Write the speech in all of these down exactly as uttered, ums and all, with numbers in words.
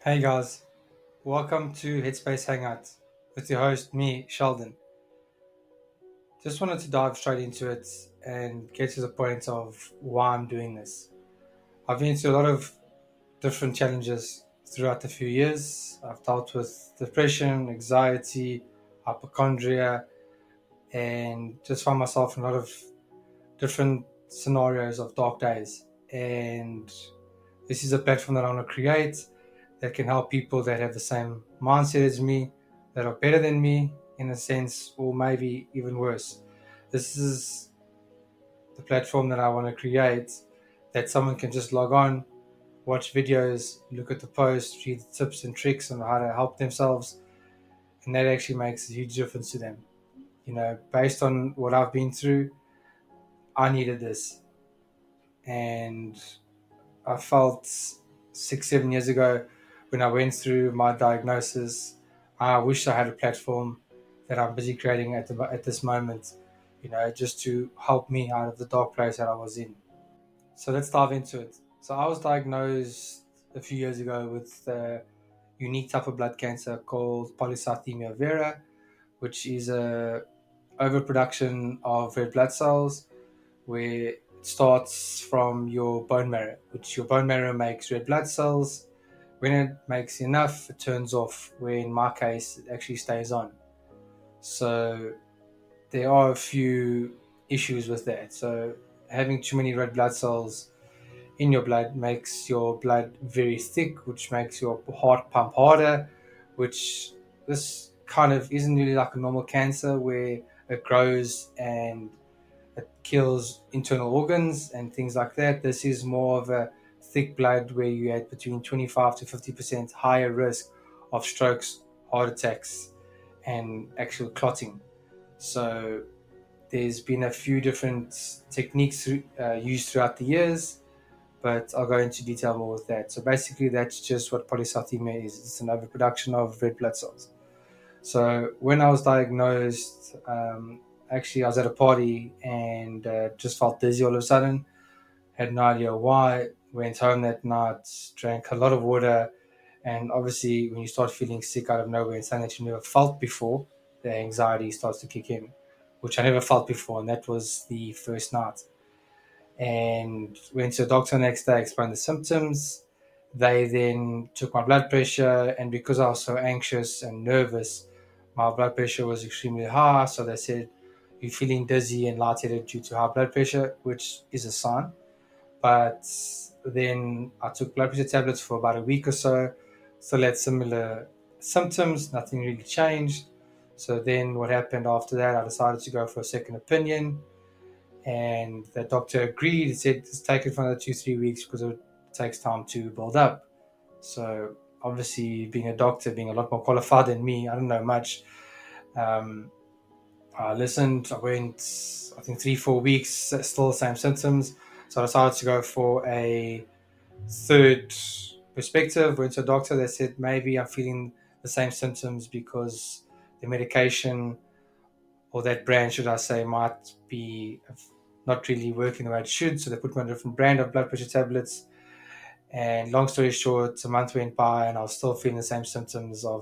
Hey guys, welcome to Headspace Hangout with your host, me, Sheldon. Just wanted to dive straight into it and get to the point of why I'm doing this. I've been through a lot of different challenges throughout the few years. I've dealt with depression, anxiety, hypochondria, and just found myself in a lot of different scenarios of dark days. And this is a platform that I want to create that can help people that have the same mindset as me, that are better than me in a sense, or maybe even worse. This is the platform that I want to create that someone can just log on, watch videos, look at the posts, read the tips and tricks on how to help themselves, and that actually makes a huge difference to them. You know, based on what I've been through, I needed this. And I felt six, seven years ago when I went through my diagnosis, I wish I had a platform that I'm busy creating at the, at this moment, you know, just to help me out of the dark place that I was in. So let's dive into it. So I was diagnosed a few years ago with a unique type of blood cancer called polycythemia vera, which is a overproduction of red blood cells where it starts from your bone marrow, which your bone marrow makes red blood cells. When it makes enough, it turns off, where in my case, it actually stays on. So there are a few issues with that. So having too many red blood cells in your blood makes your blood very thick, which makes your heart pump harder, which this kind of isn't really like a normal cancer where it grows and it kills internal organs and things like that. This is more of a thick blood where you had between twenty-five to fifty percent higher risk of strokes, heart attacks, and actual clotting. So there's been a few different techniques uh, used throughout the years, but I'll go into detail more with that. So basically, that's just what polycythemia is. It's an overproduction of red blood cells. So when I was diagnosed, um, actually I was at a party and uh, just felt dizzy all of a sudden. Had no idea why. Went home that night, drank a lot of water, and obviously when you start feeling sick out of nowhere and something that you never felt before, the anxiety starts to kick in, which I never felt before, and that was the first night. And went to a doctor the next day, explained the symptoms. They then took my blood pressure, and because I was so anxious and nervous, my blood pressure was extremely high. So they said, "You're feeling dizzy and lightheaded due to high blood pressure," which is a sign. But then I took blood pressure tablets for about a week or so, still had similar symptoms, nothing really changed. So then what happened after that, I decided to go for a second opinion, and the doctor agreed. He said, just take it for another two, three weeks because it takes time to build up. So obviously, being a doctor, being a lot more qualified than me, I don't know much. Um, I listened. I went, I think, three, four weeks, still the same symptoms. So I decided to go for a third perspective. Went to a doctor. They said maybe I'm feeling the same symptoms because the medication, or that brand, should I say, might be not really working the way it should. So they put me on a different brand of blood pressure tablets. And long story short, a month went by and I was still feeling the same symptoms of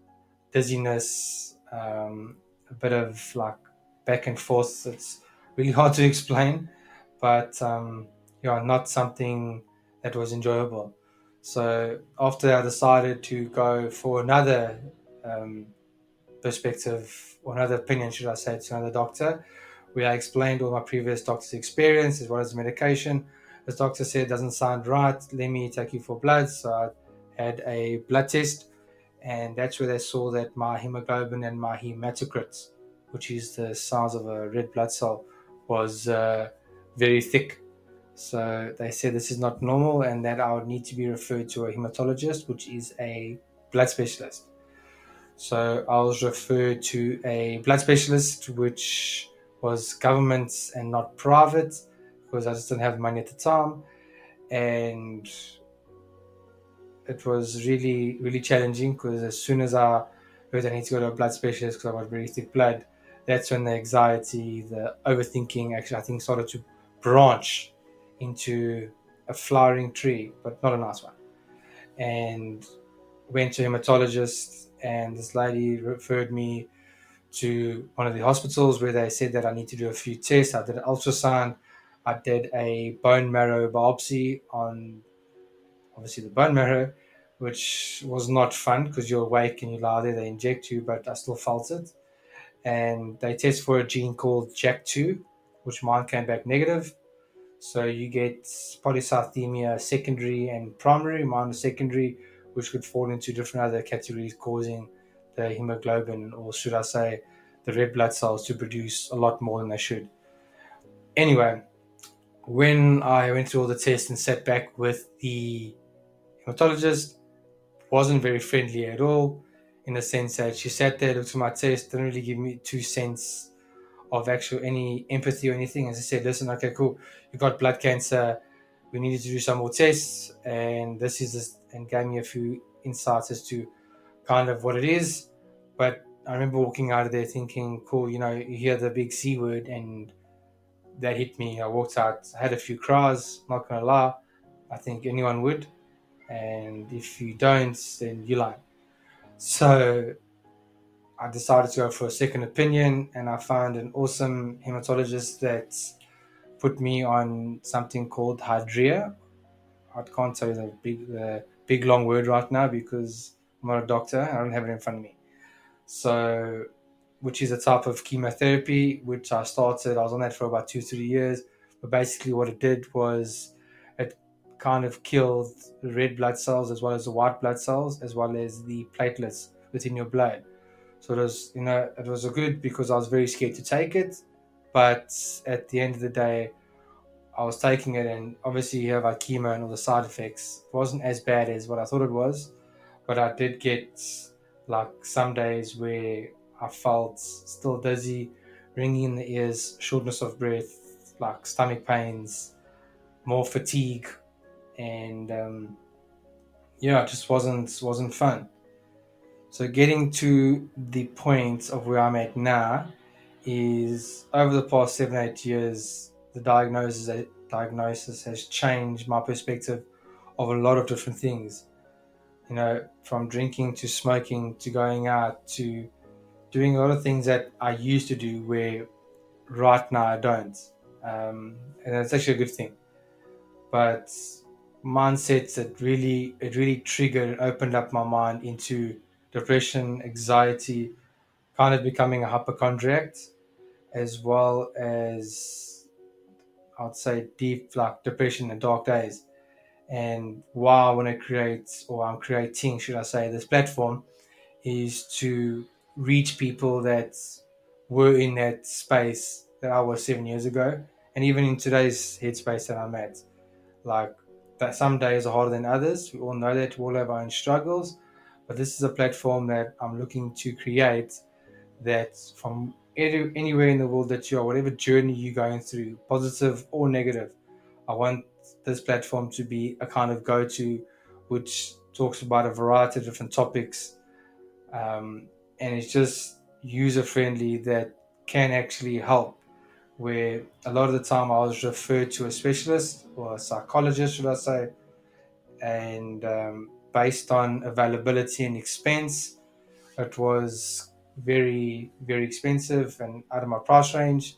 dizziness, um, a bit of like back and forth. It's really hard to explain, but um, yeah, not something that was enjoyable. So after I decided to go for another um, perspective, or another opinion, should I say, to another doctor, where I explained all my previous doctor's experience as well as the medication. This doctor said, doesn't sound right, let me take you for blood. So I had a blood test, and that's where they saw that my hemoglobin and my hematocrit, which is the size of a red blood cell, was uh, very thick. So they said this is not normal and that I would need to be referred to a hematologist, which is a blood specialist. So I was referred to a blood specialist, which was government and not private, because I just didn't have money at the time. And it was really, really challenging because as soon as I heard I need to go to a blood specialist because I got very thick blood, that's when the anxiety, the overthinking actually, I think, started to branch into a flowering tree, but not a nice one. And went to a hematologist, and this lady referred me to one of the hospitals where they said that I need to do a few tests. I did an ultrasound. I did a bone marrow biopsy on obviously the bone marrow, which was not fun because you're awake and you lie there, they inject you, but I still felt it. And they test for a gene called J A K two, which mine came back negative. So you get polycythemia secondary and primary, mine was secondary, which could fall into different other categories causing the hemoglobin, or should I say, the red blood cells to produce a lot more than they should. Anyway, when I went through all the tests and sat back with the hematologist, wasn't very friendly at all, in the sense that she sat there, looked at my test, didn't really give me two cents of actual any empathy or anything. As I said, listen, okay, cool, you got blood cancer, we needed to do some more tests, and this is this, and gave me a few insights as to kind of what it is. But I remember walking out of there thinking, cool, you know, you hear the big C word, and that hit me. I walked out, I had a few cries, not gonna lie. I think anyone would. And if you don't, then you lie. So I decided to go for a second opinion, and I found an awesome hematologist that put me on something called Hydrea. I can't tell you the big, the big long word right now because I'm not a doctor. I don't have it in front of me. So, which is a type of chemotherapy, which I started. I was on that for about two, three years. But basically, what it did was it kind of killed the red blood cells as well as the white blood cells, as well as the platelets within your blood. So it was, you know, it was a good because I was very scared to take it. But at the end of the day, I was taking it, and obviously you have like chemo and all the side effects. It wasn't as bad as what I thought it was, but I did get like some days where I felt still dizzy, ringing in the ears, shortness of breath, like stomach pains, more fatigue, and um, yeah, it just wasn't wasn't fun. So getting to the point of where I'm at now is over the past seven, eight years, the diagnosis diagnosis has changed my perspective of a lot of different things. You know, from drinking to smoking to going out to doing a lot of things that I used to do where right now I don't. Um, and that's actually a good thing. But mindsets that really it really triggered and opened up my mind into depression, anxiety, kind of becoming a hypochondriac, as well as I'd say deep like depression and dark days. And why I want to create, or I'm creating, should I say, this platform is to reach people that were in that space that I was seven years ago, and even in today's headspace that I'm at. Like that, some days are harder than others. We all know that. We all have our own struggles, but this is a platform that I'm looking to create that from any, anywhere in the world that you are, whatever journey you're going through, positive or negative, I want this platform to be a kind of go-to, which talks about a variety of different topics, um, and it's just user-friendly that can actually help. Where a lot of the time I was referred to a specialist or a psychologist, should I say, and um, based on availability and expense, it was very, very expensive and out of my price range,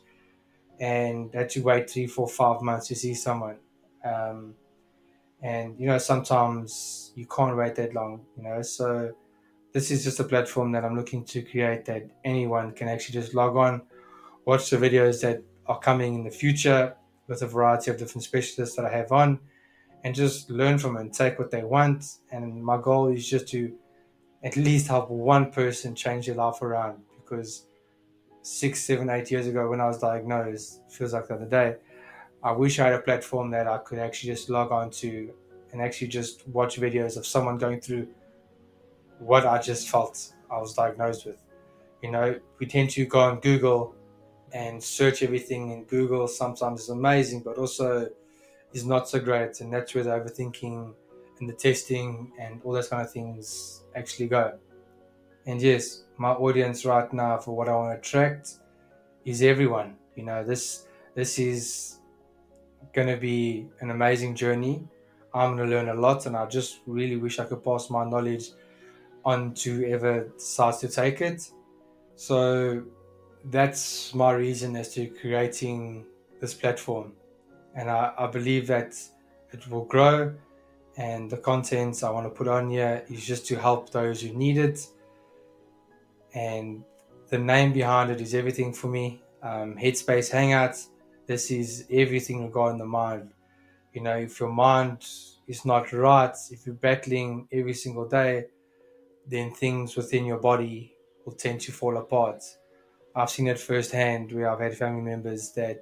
and had to wait three, four, five months to see someone. Um, and you know, sometimes you can't wait that long. You know, so this is just a platform that I'm looking to create that anyone can actually just log on, watch the videos that are coming in the future with a variety of different specialists that I have on, and just learn from it and take what they want. And my goal is just to at least help one person change their life around, because six, seven, eight years ago when I was diagnosed, feels like the other day, I wish I had a platform that I could actually just log on to and actually just watch videos of someone going through what I just felt I was diagnosed with. You know, we tend to go on Google and search everything in Google. Sometimes it's amazing, but also is not so great. And that's where the overthinking and the testing and all those kind of things actually go. And yes, my audience right now for what I want to attract is everyone. You know, this this is going to be an amazing journey. I'm going to learn a lot, and I just really wish I could pass my knowledge on to whoever decides to take it. So that's my reason as to creating this platform. And I, I believe that it will grow, and the contents I want to put on here is just to help those who need it. And the name behind it is everything for me. Um, Headspace Hangouts, this is everything regarding the mind. You know, if your mind is not right, if you're battling every single day, then things within your body will tend to fall apart. I've seen it firsthand where I've had family members that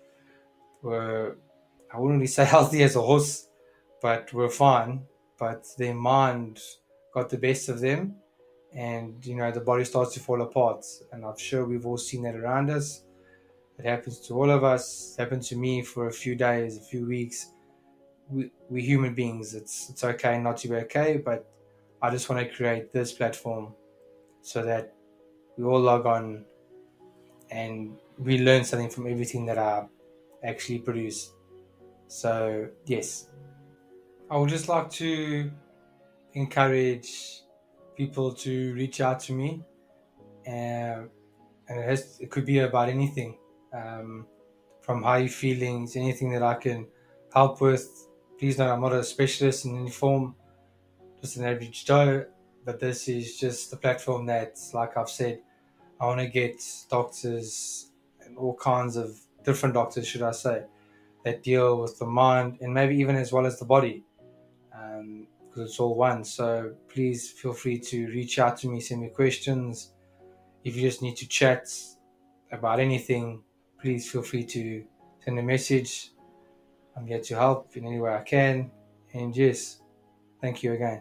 were, I wouldn't really say healthy as a horse, but were fine, but their mind got the best of them, and you know the body starts to fall apart. And I'm sure we've all seen that around us. It happens to all of us. It happened to me for a few days, a few weeks. We, we're human beings. It's it's okay not to be okay, but I just want to create this platform so that we all log on and we learn something from everything that I actually produce. So yes, I would just like to encourage people to reach out to me, and, and it, has, it could be about anything, um, from how you're feeling to anything that I can help with. Please know I'm not a specialist in any form, just an average Joe, but this is just a platform that, like I've said, I want to get doctors and all kinds of different doctors, should I say, that deal with the mind and maybe even as well as the body, um, because it's all one. So please feel free to reach out to me, send me questions. If you just need to chat about anything, please feel free to send a message. I'm here to help in any way I can. And yes, thank you again.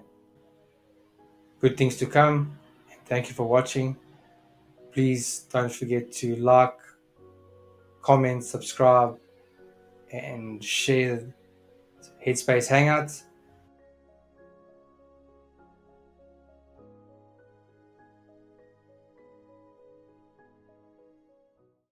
Good things to come. And thank you for watching. Please don't forget to like, comment, subscribe, and share Headspace Hangouts.